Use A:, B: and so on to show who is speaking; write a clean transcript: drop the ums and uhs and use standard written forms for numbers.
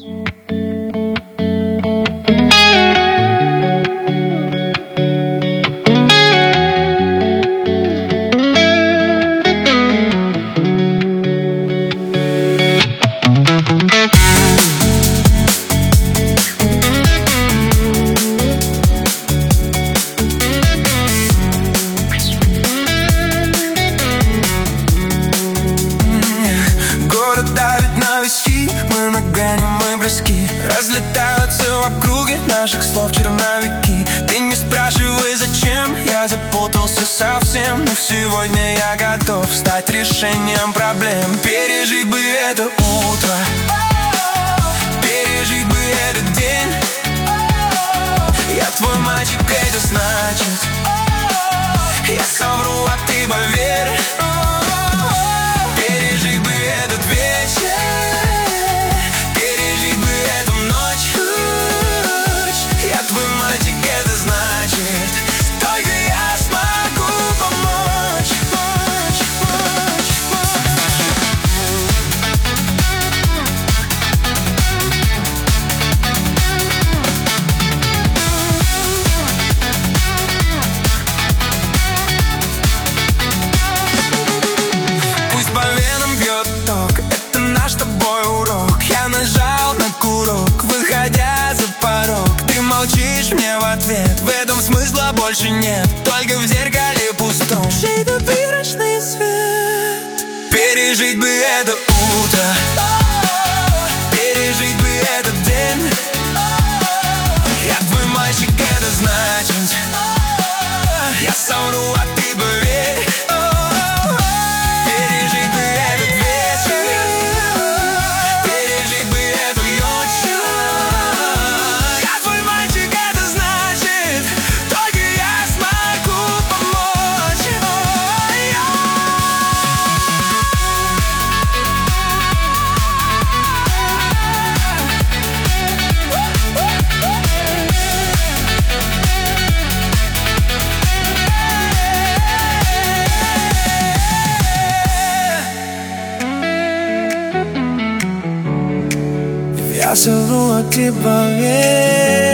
A: Мы на грани, мы близки. Разлетаются в округе наших слов черновики. Ты не спрашивай, зачем, я запутался совсем. Но сегодня я готов стать решением проблем. Пережить бы это утро, пережить бы этот день. Я твой мальчик, это значит я совру, а ты поверь. Пережить бы этот вечер, пережить бы эту ночь. Я твой мальчик, это значит только я смогу помочь. Пусть по венам бьет ток, это наш с тобой урок. Я нажал на курок, выходя за порог. Ты молчишь мне в ответ, в этом смысла больше нет. Только в зеркале пустом чей-то призрачный свет. Пережить бы это утро, пережить бы этот день. Я твой мальчик, это значит я совру, а ты поверь. Пережить бы этот вечер, пережить бы эту ночь. Я твой мальчик, это значит только я смогу помочь. Я совру, а ты поверь.